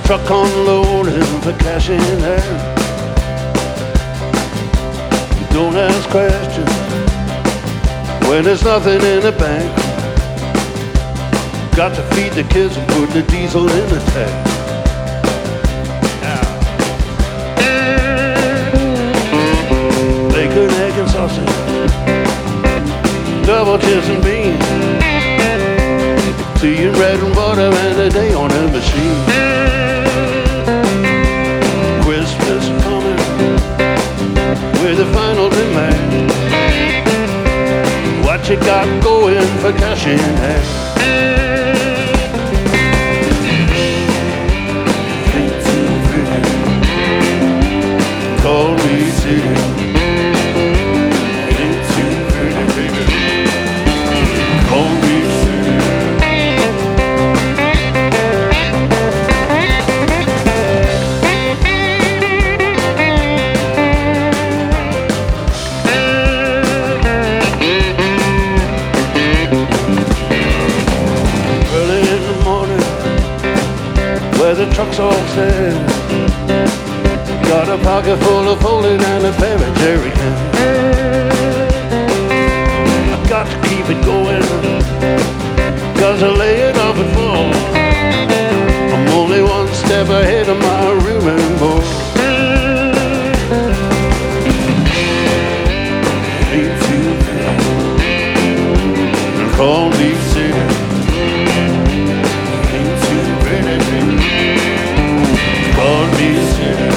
truck unloading for cash in hand. Don't ask questions when there's nothing in the bank. Got to feed the kids and put the diesel in the tank. Bacon, egg and sausage, double chips and beans, tea and bread and butter and a day on the machine. Christmas coming with a final demand. What you got going for cash in hand? Ain't too pretty, call me city. Ain't too pretty, baby, call me city. The truck's all set. Got a pocket full of folding and a pair of jerry cans. I've got to keep it going, cause I lay it up and fall. I'm only one step ahead of my rooming boy. Ain't too bad, call me city. Call me city.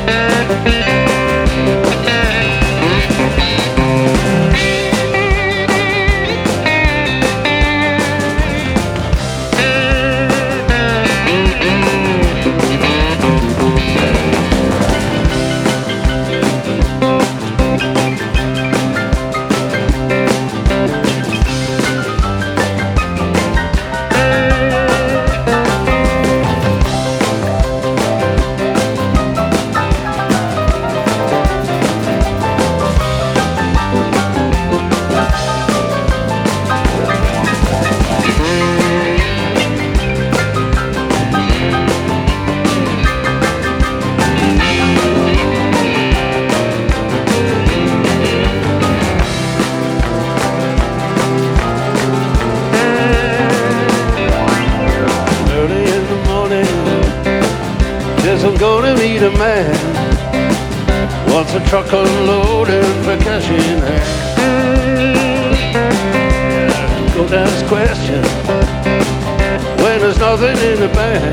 I'm gonna meet a man. Wants a truck unloaded for cash in hand. Don't ask questions when there's nothing in the bank.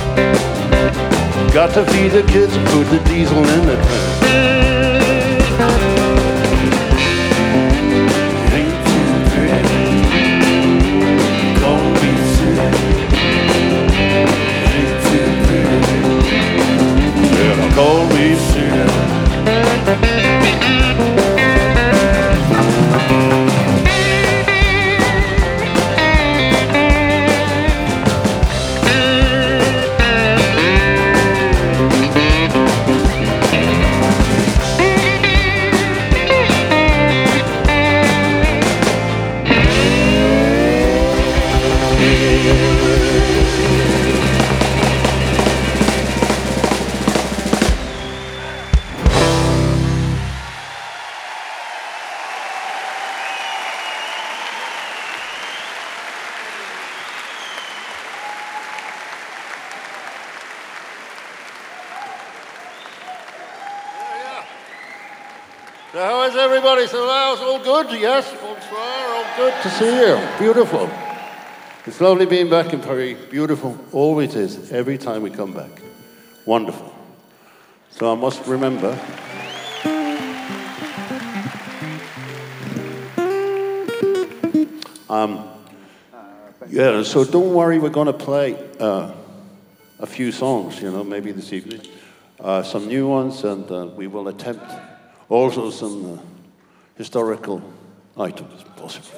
Got to feed the kids and put the diesel in the tank. Ain't too pretty, call me city. Ain't too pretty, call me city. So how is everybody? So how's all good? Yes, bonsoir, all good to see you. Beautiful. It's lovely being back in Paris. Beautiful, always is, every time we come back. Wonderful. So I must remember. Yeah, so don't worry, we're going to play a few songs, you know, maybe this evening. Some new ones, and we will attempt also some historical items, possibly.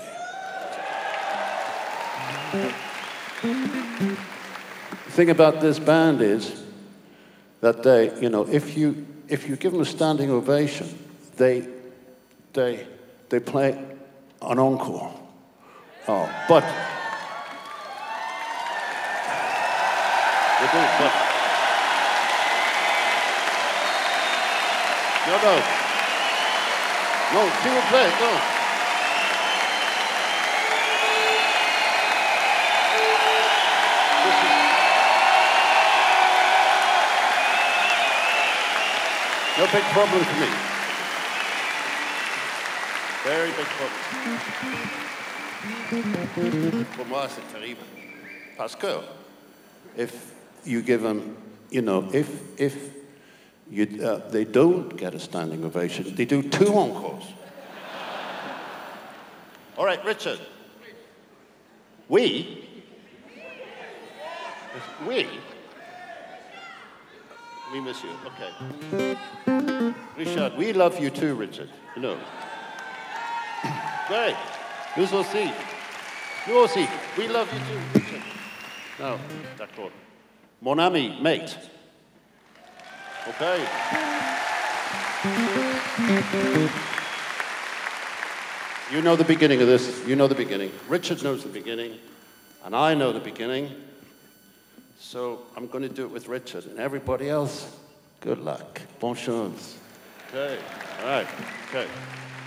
The thing about this band is that they, you know, if you give them a standing ovation, they play an encore. Oh, but they do, but No, no. No, she will play it, no. No big problem for me. Very big problem. Pour moi, c'est terrible. Parce que if you give them, you know, if you, they don't get a standing ovation, they do 2 encores. All right, Richard. We? We? We miss you, okay. Richard, we love you too, Richard. You know. Great. Nous aussi. Nous aussi. We love you too, Richard. No, d'accord. Mon ami, mate. Okay. You know the beginning of this. You know the beginning. Richard knows the beginning, and I know the beginning. So I'm going to do it with Richard, and everybody else, good luck. Bonne chance. Okay. All right. Okay.